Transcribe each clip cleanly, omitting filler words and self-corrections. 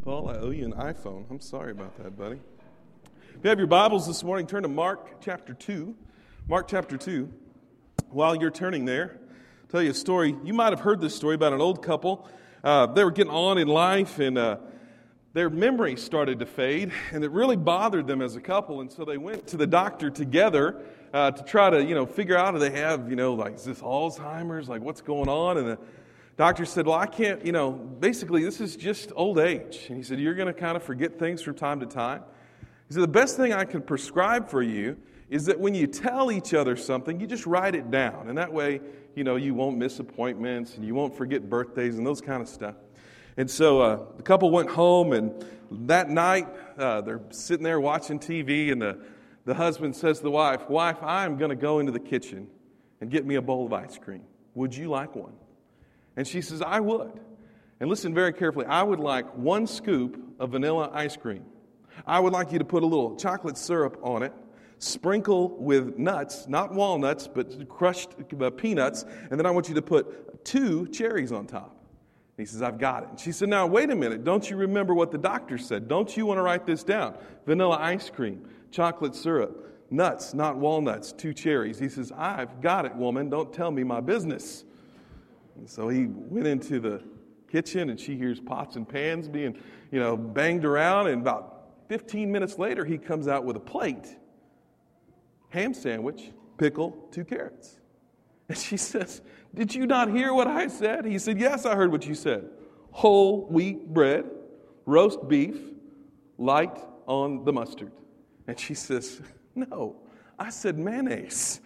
Paul, I owe you an iPhone. I'm sorry about that, buddy. If you have your Bibles this morning, turn to Mark chapter 2. Mark chapter 2. While you're turning there, I'll tell you a story. You might have heard this story about an old couple. They were getting on in life, and their memory started to fade, and it really bothered them as a couple. And so they went to the doctor together to try to, figure out if they have, is this Alzheimer's? Like, what's going on? And the doctor said, well, I can't, basically this is just old age. And he said, you're going to kind of forget things from time to time. He said, the best thing I can prescribe for you is that when you tell each other something, you just write it down. And that way, you won't miss appointments and you won't forget birthdays and those kind of stuff. And so the couple went home, and that night they're sitting there watching TV, and the husband says to the wife, I'm going to go into the kitchen and get me a bowl of ice cream. Would you like one? And she says, I would. And listen very carefully. I would like 1 scoop of vanilla ice cream. I would like you to put a little chocolate syrup on it, sprinkle with nuts, not walnuts, but crushed peanuts, and then I want you to put 2 cherries on top. And he says, I've got it. And she said, now, wait a minute. Don't you remember what the doctor said? Don't you want to write this down? Vanilla ice cream, chocolate syrup, nuts, not walnuts, 2 cherries. He says, I've got it, woman. Don't tell me my business. And so he went into the kitchen, and she hears pots and pans being, banged around. And about 15 minutes later, he comes out with a plate, ham sandwich, pickle, 2 carrots. And she says, did you not hear what I said? He said, yes, I heard what you said. Whole wheat bread, roast beef, light on the mustard. And she says, no, I said mayonnaise.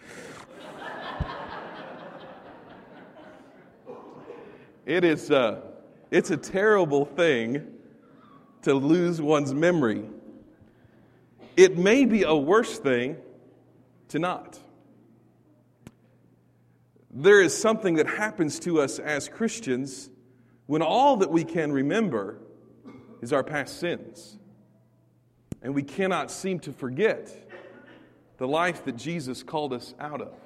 It's a terrible thing to lose one's memory. It may be a worse thing to not. There is something that happens to us as Christians when all that we can remember is our past sins. And we cannot seem to forget the life that Jesus called us out of.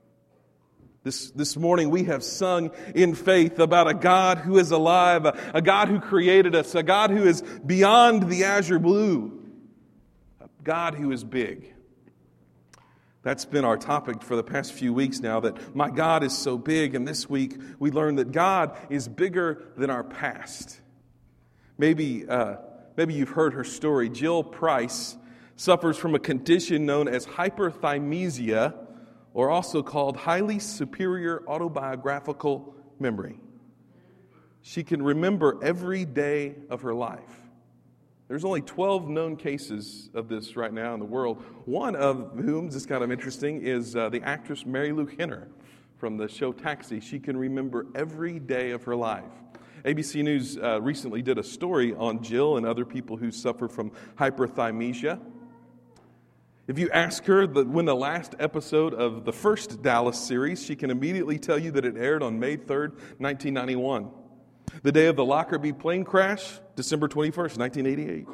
This morning we have sung in faith about a God who is alive, a God who created us, a God who is beyond the azure blue, a God who is big. That's been our topic for the past few weeks now, that my God is so big. And this week we learned that God is bigger than our past. Maybe you've heard her story. Jill Price suffers from a condition known as hyperthymesia, or also called highly superior autobiographical memory. She can remember every day of her life. There's only 12 known cases of this right now in the world. One of whom, this is kind of interesting, is the actress Marilu Henner from the show Taxi. She can remember every day of her life. ABC News recently did a story on Jill and other people who suffer from hyperthymesia. If you ask her when the last episode of the first Dallas series, she can immediately tell you that it aired on May 3rd, 1991. The day of the Lockerbie plane crash, December 21st, 1988.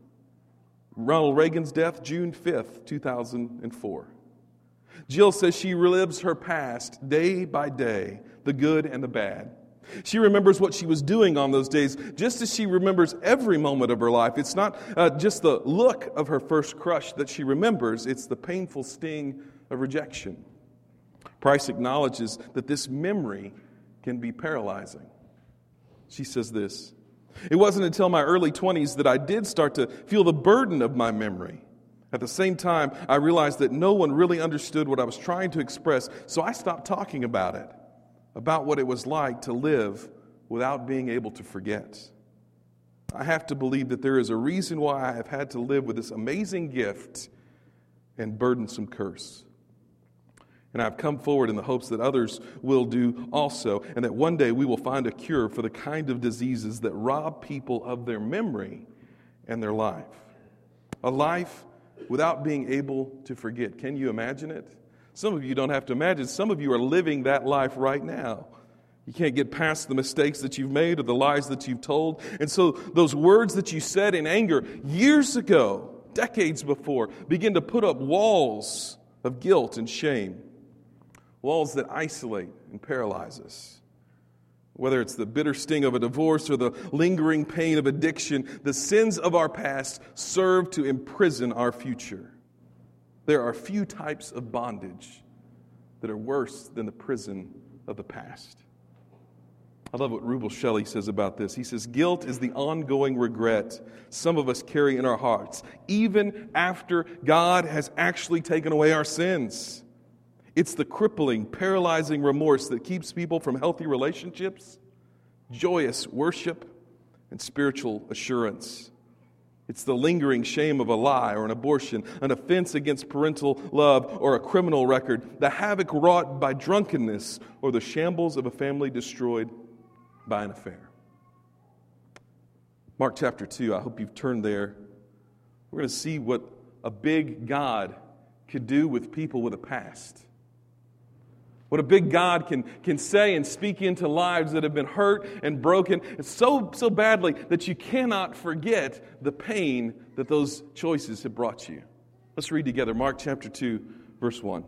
Ronald Reagan's death, June 5th, 2004. Jill says she relives her past day by day, the good and the bad. She remembers what she was doing on those days, just as she remembers every moment of her life. It's not just the look of her first crush that she remembers, it's the painful sting of rejection. Price acknowledges that this memory can be paralyzing. She says this, it wasn't until my early 20s that I did start to feel the burden of my memory. At the same time, I realized that no one really understood what I was trying to express, so I stopped talking about it, about what it was like to live without being able to forget. I have to believe that there is a reason why I have had to live with this amazing gift and burdensome curse. And I've come forward in the hopes that others will do also, and that one day we will find a cure for the kind of diseases that rob people of their memory and their life. A life without being able to forget. Can you imagine it? Some of you don't have to imagine. Some of you are living that life right now. You can't get past the mistakes that you've made or the lies that you've told. And so those words that you said in anger years ago, decades before, begin to put up walls of guilt and shame. Walls that isolate and paralyze us. Whether it's the bitter sting of a divorce or the lingering pain of addiction, the sins of our past serve to imprison our future. There are few types of bondage that are worse than the prison of the past. I love what Rubel Shelley says about this. He says, guilt is the ongoing regret some of us carry in our hearts, even after God has actually taken away our sins. It's the crippling, paralyzing remorse that keeps people from healthy relationships, joyous worship, and spiritual assurance. It's the lingering shame of a lie or an abortion, an offense against parental love or a criminal record, the havoc wrought by drunkenness, or the shambles of a family destroyed by an affair. Mark chapter 2, I hope you've turned there. We're going to see what a big God could do with people with a past. What a big God can say and speak into lives that have been hurt and broken so badly that you cannot forget the pain that those choices have brought you. Let's read together Mark chapter 2, verse 1.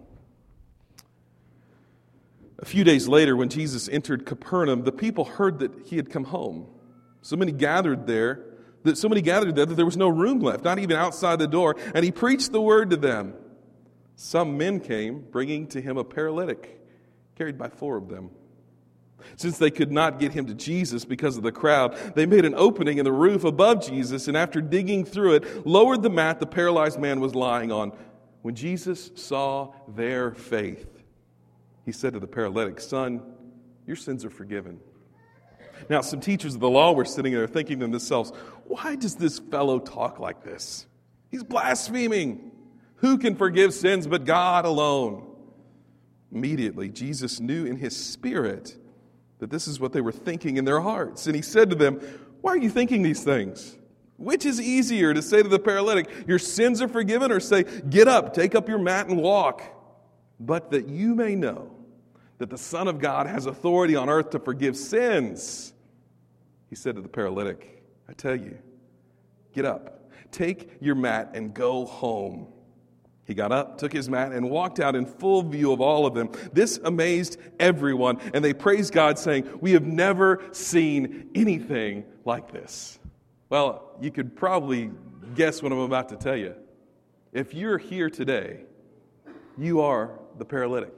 A few days later, when Jesus entered Capernaum, the people heard that he had come home. So many gathered there that there was no room left, not even outside the door, and he preached the word to them. Some men came, bringing to him a paralytic, carried by 4 of them. Since they could not get him to Jesus because of the crowd, they made an opening in the roof above Jesus, and after digging through it, lowered the mat the paralyzed man was lying on. When Jesus saw their faith, he said to the paralytic, "Son, your sins are forgiven." Now, some teachers of the law were sitting there thinking to themselves, "Why does this fellow talk like this? He's blaspheming. Who can forgive sins but God alone?" Immediately, Jesus knew in his spirit that this is what they were thinking in their hearts. And he said to them, "Why are you thinking these things? Which is easier, to say to the paralytic, 'Your sins are forgiven,' or say, 'Get up, take up your mat and walk'? But that you may know that the Son of God has authority on earth to forgive sins." He said to the paralytic, "I tell you, get up, take your mat and go home." He got up, took his mat, and walked out in full view of all of them. This amazed everyone, and they praised God, saying, "We have never seen anything like this." Well, you could probably guess what I'm about to tell you. If you're here today, you are the paralytic.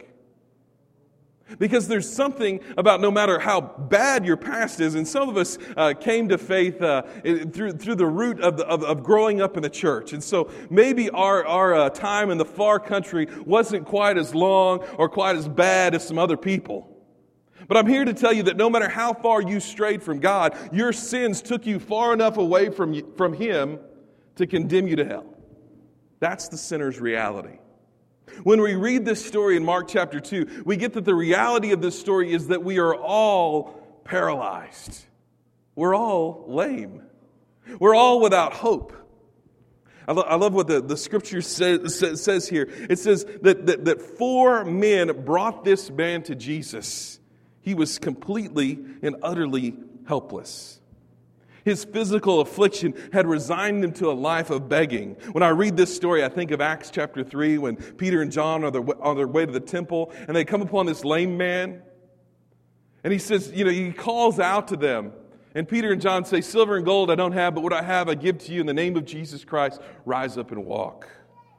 Because there's something about, no matter how bad your past is, and some of us came to faith through the root of growing up in the church. And so maybe our time in the far country wasn't quite as long or quite as bad as some other people. But I'm here to tell you that no matter how far you strayed from God, your sins took you far enough away from Him to condemn you to hell. That's the sinner's reality. When we read this story in Mark chapter 2, we get that the reality of this story is that we are all paralyzed. We're all lame. We're all without hope. I love what the scripture says here. It says that 4 men brought this man to Jesus. He was completely and utterly helpless. His physical affliction had resigned him to a life of begging. When I read this story, I think of Acts chapter 3, when Peter and John are on their way to the temple, and they come upon this lame man. And he says, he calls out to them. And Peter and John say, "Silver and gold I don't have, but what I have I give to you in the name of Jesus Christ. Rise up and walk."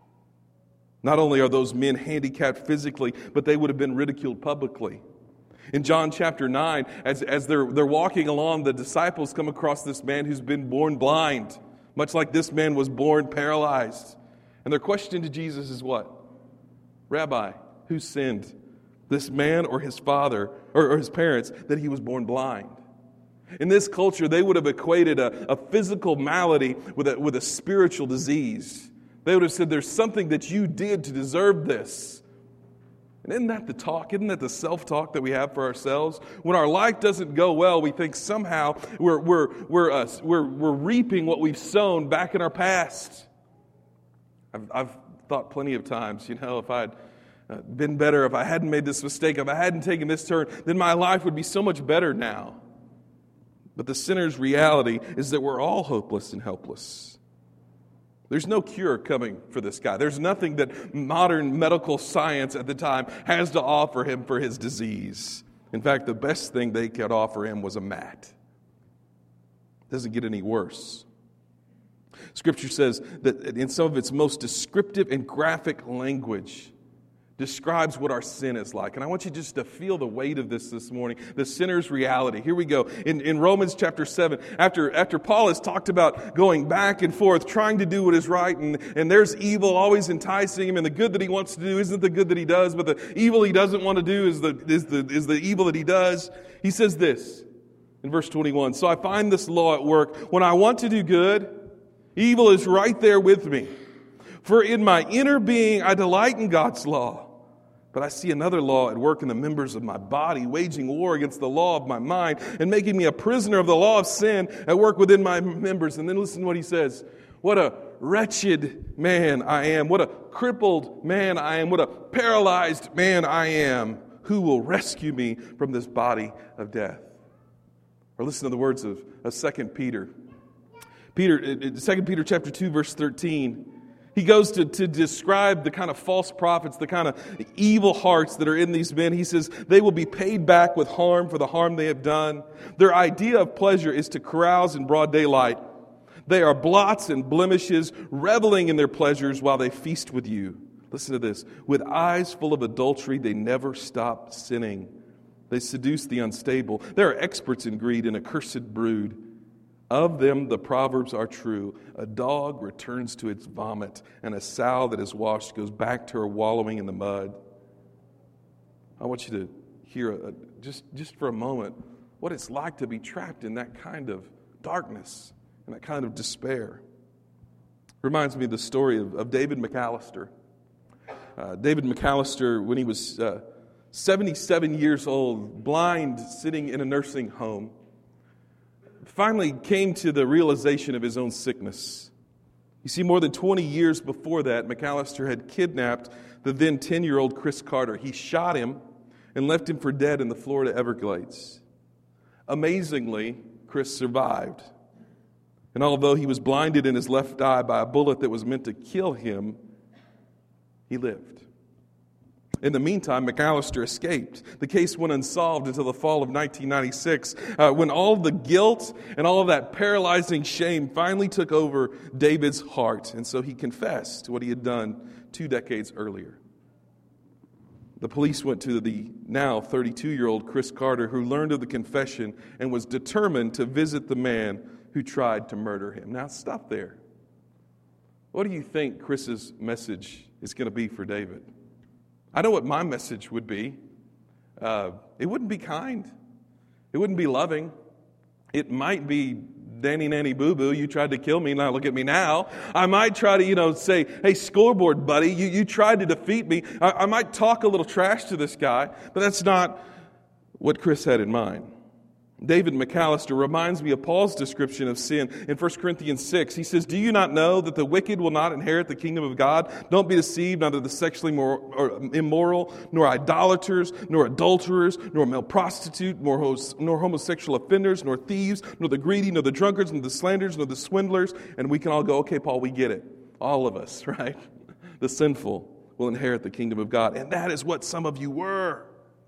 Not only are those men handicapped physically, but they would have been ridiculed publicly. In John chapter 9, as they're walking along, the disciples come across this man who's been born blind, much like this man was born paralyzed. And their question to Jesus is what? "Rabbi, who sinned, this man or his father or his parents, that he was born blind?" In this culture, they would have equated a physical malady with a spiritual disease. They would have said, "There's something that you did to deserve this." And isn't that the talk? Isn't that the self-talk that we have for ourselves? When our life doesn't go well, we think somehow we're reaping what we've sown back in our past. I've thought plenty of times, if I'd been better, if I hadn't made this mistake, if I hadn't taken this turn, then my life would be so much better now. But the sinner's reality is that we're all hopeless and helpless. There's no cure coming for this guy. There's nothing that modern medical science at the time has to offer him for his disease. In fact, the best thing they could offer him was a mat. It doesn't get any worse. Scripture says that in some of its most descriptive and graphic language, describes what our sin is like. And I want you just to feel the weight of this morning, the sinner's reality. Here we go. In Romans chapter 7, after Paul has talked about going back and forth, trying to do what is right, and there's evil always enticing him, and the good that he wants to do isn't the good that he does, but the evil he doesn't want to do is the evil that he does. He says this in verse 21, "So I find this law at work. When I want to do good, evil is right there with me. For in my inner being I delight in God's law. But I see another law at work in the members of my body, waging war against the law of my mind and making me a prisoner of the law of sin at work within my members." And then listen to what he says. "What a wretched man I am. What a crippled man I am. What a paralyzed man I am. Who will rescue me from this body of death?" Or listen to the words of 2 Peter. 2 Peter chapter 2, verse 13. He goes to describe the kind of false prophets, the kind of evil hearts that are in these men. He says they will be paid back with harm for the harm they have done. Their idea of pleasure is to carouse in broad daylight. They are blots and blemishes, reveling in their pleasures while they feast with you. Listen to this. "With eyes full of adultery, they never stop sinning. They seduce the unstable. They are experts in greed, an accursed brood. Of them the proverbs are true. A dog returns to its vomit, and a sow that is washed goes back to her wallowing in the mud." I want you to hear, just for a moment, what it's like to be trapped in that kind of darkness and that kind of despair. Reminds me of the story of David McAllister. David McAllister, when he was 77 years old, blind, sitting in a nursing home, finally came to the realization of his own sickness. You see, more than 20 years before that, McAllister had kidnapped the then 10-year-old Chris Carter. He shot him and left him for dead in the Florida Everglades. Amazingly, Chris survived. And although he was blinded in his left eye by a bullet that was meant to kill him, he lived. In the meantime, McAllister escaped. The case went unsolved until the fall of 1996, when all the guilt and all of that paralyzing shame finally took over David's heart. And so he confessed what he had done 2 decades earlier. The police went to the now 32-year-old Chris Carter, who learned of the confession and was determined to visit the man who tried to murder him. Now, stop there. What do you think Chris's message is going to be for David? I know what my message would be. It wouldn't be kind. It wouldn't be loving. It might be, "Danny nanny boo boo, you tried to kill me, now look at me now." I might try to, say, "Hey, scoreboard buddy, you tried to defeat me." I might talk a little trash to this guy, but that's not what Chris had in mind. David McAllister reminds me of Paul's description of sin in 1 Corinthians 6. He says, "Do you not know that the wicked will not inherit the kingdom of God? Don't be deceived, neither the sexually immoral, nor idolaters, nor adulterers, nor male prostitute, nor homosexual offenders, nor thieves, nor the greedy, nor the drunkards, nor the slanderers, nor the swindlers." And we can all go, "Okay, Paul, we get it." All of us, right? The sinful will inherit the kingdom of God. And that is what some of you were.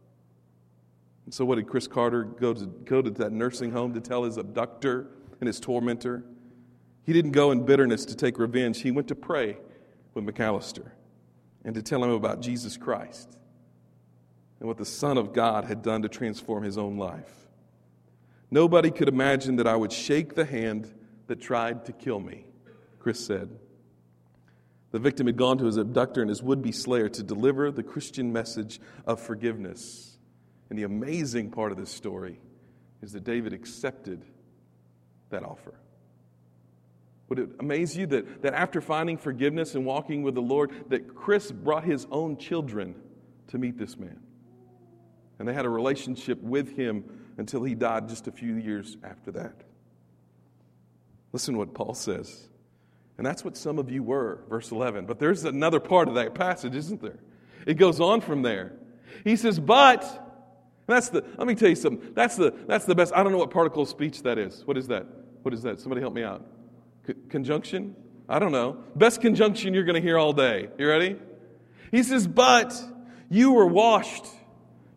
So what did Chris Carter go to that nursing home to tell his abductor and his tormentor? He didn't go in bitterness to take revenge. He went to pray with McAllister and to tell him about Jesus Christ and what the Son of God had done to transform his own life. "Nobody could imagine that I would shake the hand that tried to kill me," Chris said. The victim had gone to his abductor and his would-be slayer to deliver the Christian message of forgiveness. And the amazing part of this story is that David accepted that offer. Would it amaze you that after finding forgiveness and walking with the Lord, that Chris brought his own children to meet this man? And they had a relationship with him until he died just a few years after that. Listen to what Paul says. And that's what some of you were, verse 11. But there's another part of that passage, isn't there? It goes on from there. He says, "But..." Let me tell you something. That's the best. I don't know what particle of speech that is. What is that? What is that? Somebody help me out. Conjunction? I don't know. Best conjunction you're going to hear all day. You ready? He says, "But you were washed,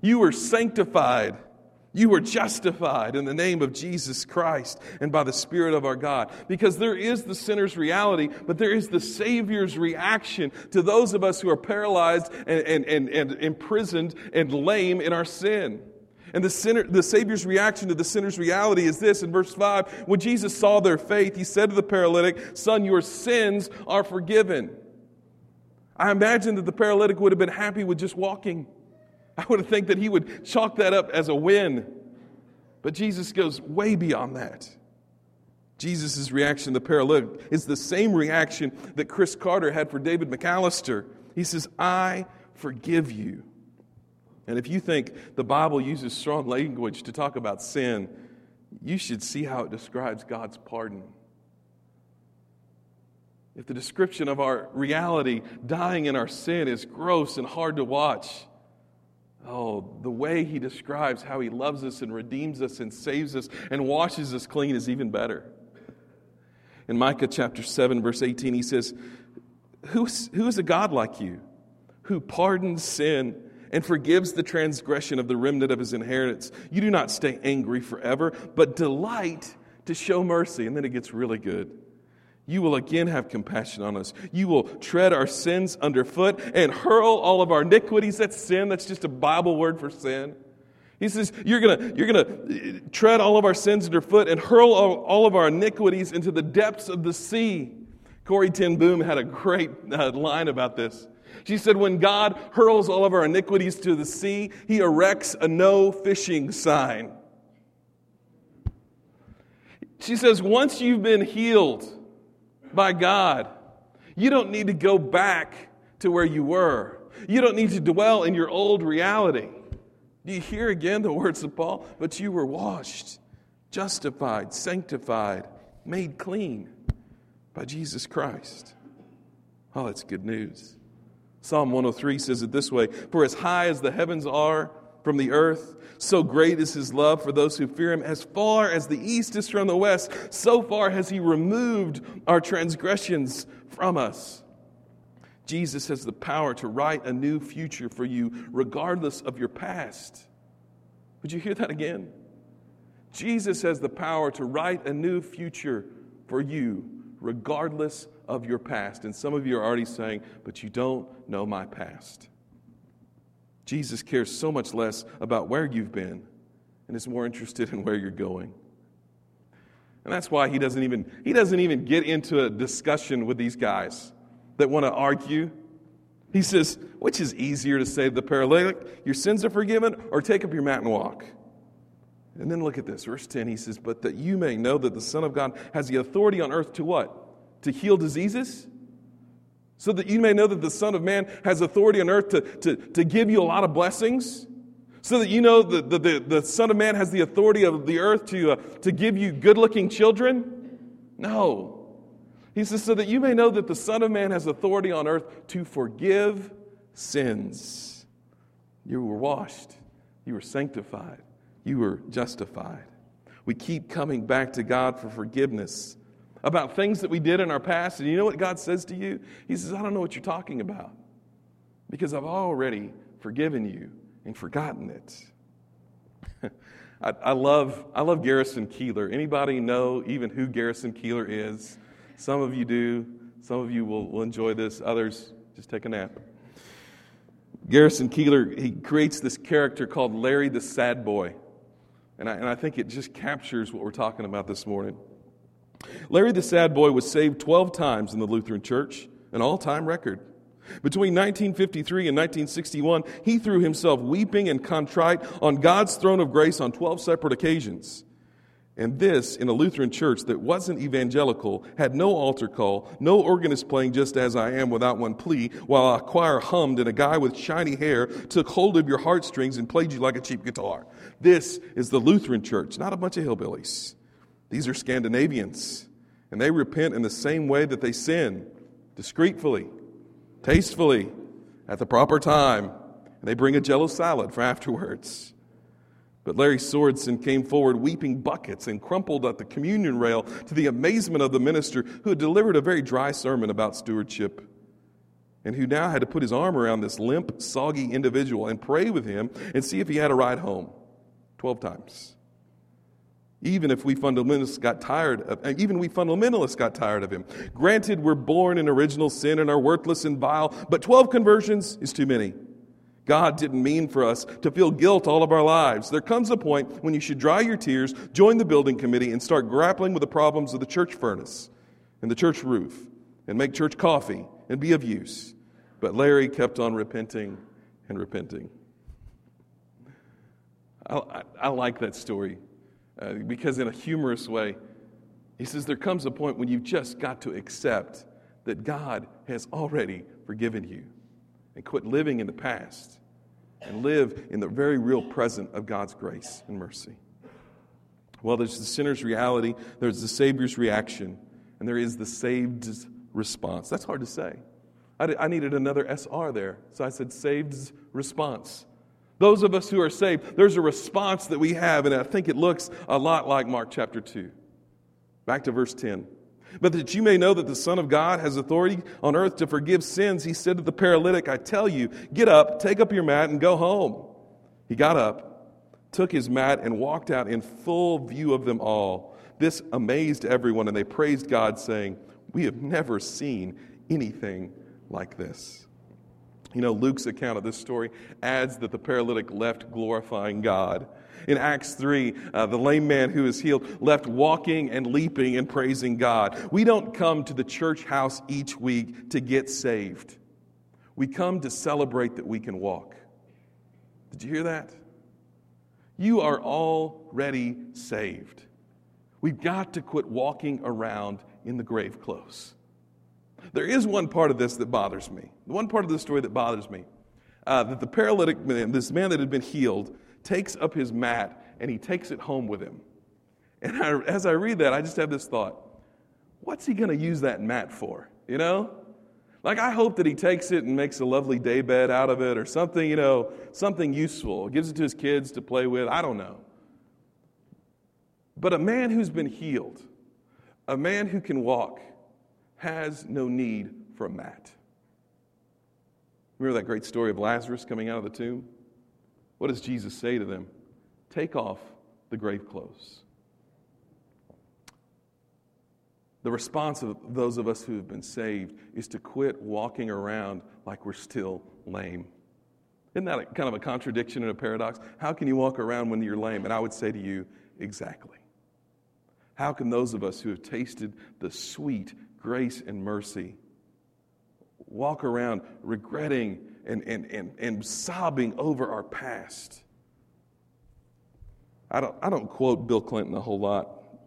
You were sanctified. You were justified in the name of Jesus Christ and by the Spirit of our God. Because there is the sinner's reality, but there is the Savior's reaction to those of us who are paralyzed and imprisoned and lame in our sin. And the Savior's reaction to the sinner's reality is this. In verse 5, when Jesus saw their faith, He said to the paralytic, "Son, your sins are forgiven." I imagine that the paralytic would have been happy with just walking. I would think that he would chalk that up as a win. But Jesus goes way beyond that. Jesus' reaction to the paralytic is the same reaction that Chris Carter had for David McAllister. He says, "I forgive you." And if you think the Bible uses strong language to talk about sin, you should see how it describes God's pardon. If the description of our reality, dying in our sin, is gross and hard to watch, the way He describes how He loves us and redeems us and saves us and washes us clean is even better. In Micah chapter 7, verse 18, He says, Who is a God like you, who pardons sin and forgives the transgression of the remnant of His inheritance? You do not stay angry forever, but delight to show mercy. And then it gets really good. You will again have compassion on us. You will tread our sins underfoot and hurl all of our iniquities. That's sin. That's just a Bible word for sin. He says, you're gonna tread all of our sins underfoot and hurl all of our iniquities into the depths of the sea. Corrie ten Boom had a great line about this. She said, when God hurls all of our iniquities to the sea, He erects a no fishing sign. She says, once you've been healed by God, you don't need to go back to where you were. You don't need to dwell in your old reality. Do you hear again the words of Paul? But you were washed, justified, sanctified, made clean by Jesus Christ. Oh, that's good news. Psalm 103 says it this way, "For as high as the heavens are from the earth, so great is His love for those who fear Him. As far as the east is from the west, so far has He removed our transgressions from us." Jesus has the power to write a new future for you, regardless of your past. Would you hear that again? Jesus has the power to write a new future for you, regardless of your past. And some of you are already saying, but you don't know my past. Jesus cares so much less about where you've been and is more interested in where you're going. And that's why he doesn't even get into a discussion with these guys that want to argue. He says, which is easier to say to the paralytic, your sins are forgiven, or take up your mat and walk? And then look at this, verse 10, he says, but that you may know that the Son of God has the authority on earth to what? To heal diseases? So that you may know that the Son of Man has authority on earth to give you a lot of blessings? So that you know that the Son of Man has the authority of the earth to give you good-looking children? No. He says, so that you may know that the Son of Man has authority on earth to forgive sins. You were washed. You were sanctified. You were justified. We keep coming back to God for forgiveness about things that we did in our past. And you know what God says to you? He says, I don't know what you're talking about because I've already forgiven you and forgotten it. I love Garrison Keillor. Anybody know even who Garrison Keillor is? Some of you do. Some of you will enjoy this. Others, just take a nap. Garrison Keillor, he creates this character called Larry the Sad Boy. And I think it just captures what we're talking about this morning. Larry the Sad Boy was saved 12 times in the Lutheran Church, an all-time record. Between 1953 and 1961, he threw himself weeping and contrite on God's throne of grace on 12 separate occasions. And this in a Lutheran church that wasn't evangelical, had no altar call, no organist playing Just As I Am without one plea, while a choir hummed and a guy with shiny hair took hold of your heartstrings and played you like a cheap guitar. This is the Lutheran church, not a bunch of hillbillies. These are Scandinavians, and they repent in the same way that they sin, discreetly, tastefully, at the proper time, and they bring a Jell-O salad for afterwards. But Larry Sorensen came forward weeping buckets and crumpled at the communion rail to the amazement of the minister who had delivered a very dry sermon about stewardship. and who now had to put his arm around this limp, soggy individual and pray with him and see if he had a ride home 12 times. Even we fundamentalists got tired of him. Granted, we're born in original sin and are worthless and vile, but 12 conversions is too many. God didn't mean for us to feel guilt all of our lives. There comes a point when you should dry your tears, join the building committee, and start grappling with the problems of the church furnace and the church roof, and make church coffee and be of use. But Larry kept on repenting and repenting. I like that story because in a humorous way, he says there comes a point when you've just got to accept that God has already forgiven you and quit living in the past and live in the very real present of God's grace and mercy. Well, there's the sinner's reality, there's the Savior's reaction, and there is the saved's response. That's hard to say. I needed another SR there, so I said saved's response. Those of us who are saved, there's a response that we have, and I think it looks a lot like Mark chapter 2. Back to verse 10. But that you may know that the Son of God has authority on earth to forgive sins, he said to the paralytic, I tell you, get up, take up your mat, and go home. He got up, took his mat, and walked out in full view of them all. This amazed everyone, and they praised God, saying, we have never seen anything like this. You know, Luke's account of this story adds that the paralytic left glorifying God. In Acts 3, the lame man who is healed left walking and leaping and praising God. We don't come to the church house each week to get saved. We come to celebrate that we can walk. Did you hear that? You are already saved. We've got to quit walking around in the grave clothes. There is one part of this that bothers me. The one part of the story that bothers me. That the paralytic man, this man that had been healed, takes up his mat and he takes it home with him. And as I read that, I just have this thought. What's he going to use that mat for? You know? Like, I hope that he takes it and makes a lovely day bed out of it or something, you know, something useful. Gives it to his kids to play with. I don't know. But a man who's been healed, a man who can walk, has no need for a mat. Remember that great story of Lazarus coming out of the tomb? What does Jesus say to them? Take off the grave clothes. The response of those of us who have been saved is to quit walking around like we're still lame. Isn't that kind of a contradiction and a paradox? How can you walk around when you're lame? And I would say to you, exactly. How can those of us who have tasted the sweet grace and mercy walk around regretting and sobbing over our past? I don't quote Bill Clinton a whole lot,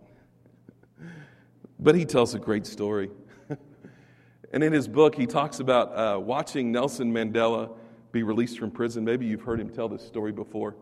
but he tells a great story. And in his book, he talks about watching Nelson Mandela be released from prison. Maybe you've heard him tell this story before.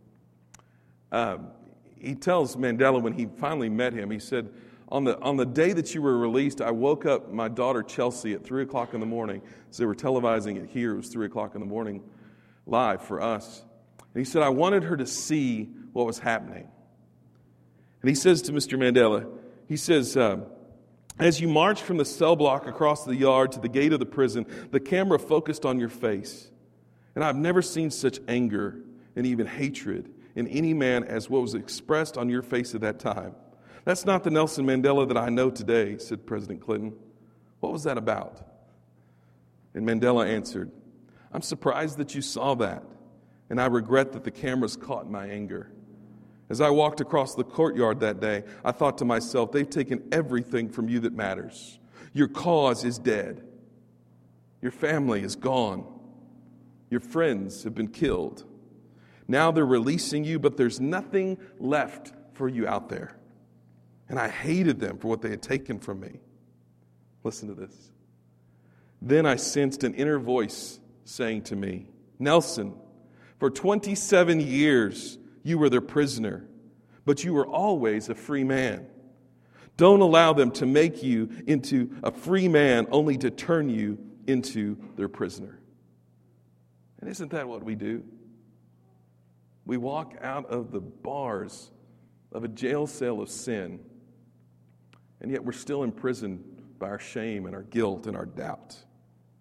He tells Mandela when he finally met him, he said, on the day that you were released, I woke up my daughter Chelsea at 3 o'clock in the morning. So they were televising it here. It was 3 o'clock in the morning live for us. And he said, I wanted her to see what was happening. And he says to Mr. Mandela, he says, as you marched from the cell block across the yard to the gate of the prison, the camera focused on your face. And I've never seen such anger and even hatred in any man as what was expressed on your face at that time. That's not the Nelson Mandela that I know today, said President Clinton. What was that about? And Mandela answered, I'm surprised that you saw that, and I regret that the cameras caught my anger. As I walked across the courtyard that day, I thought to myself, they've taken everything from you that matters. Your cause is dead. Your family is gone. Your friends have been killed. Now they're releasing you, but there's nothing left for you out there. And I hated them for what they had taken from me. Listen to this. Then I sensed an inner voice saying to me, Nelson, for 27 years you were their prisoner, but you were always a free man. Don't allow them to make you into a free man only to turn you into their prisoner. And isn't that what we do? We walk out of the bars of a jail cell of sin, and yet we're still imprisoned by our shame and our guilt and our doubt.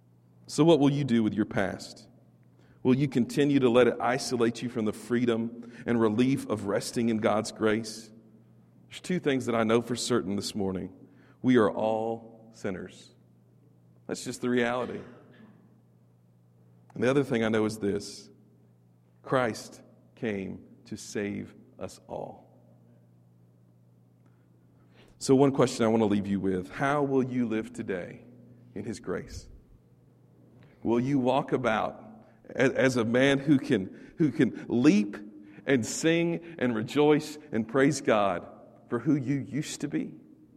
So what will you do with your past? Will you continue to let it isolate you from the freedom and relief of resting in God's grace? There's two things that I know for certain this morning. We are all sinners. That's just the reality. And the other thing I know is this: Christ came to save us all. So one question I want to leave you with: how will you live today in His grace? Will you walk about as a man who can leap and sing and rejoice and praise God for who you used to be?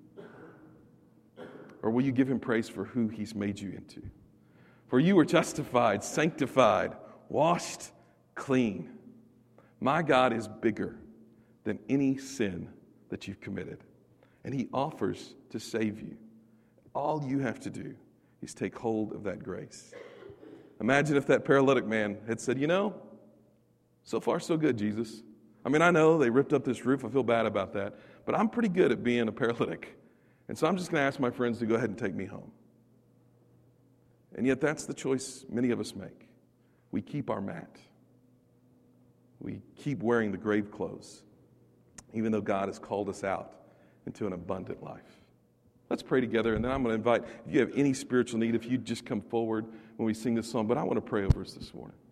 Or will you give Him praise for who He's made you into? For you were justified, sanctified, washed, clean. My God is bigger than any sin that you've committed, and He offers to save you. All you have to do is take hold of that grace. Imagine if that paralytic man had said, so far so good, Jesus. I mean, I know they ripped up this roof. I feel bad about that. But I'm pretty good at being a paralytic. And so I'm just going to ask my friends to go ahead and take me home. And yet that's the choice many of us make. We keep our mat. We keep wearing the grave clothes, even though God has called us out into an abundant life. Let's pray together, and then I'm going to invite, if you have any spiritual need, if you'd just come forward when we sing this song. But I want to pray over us this morning.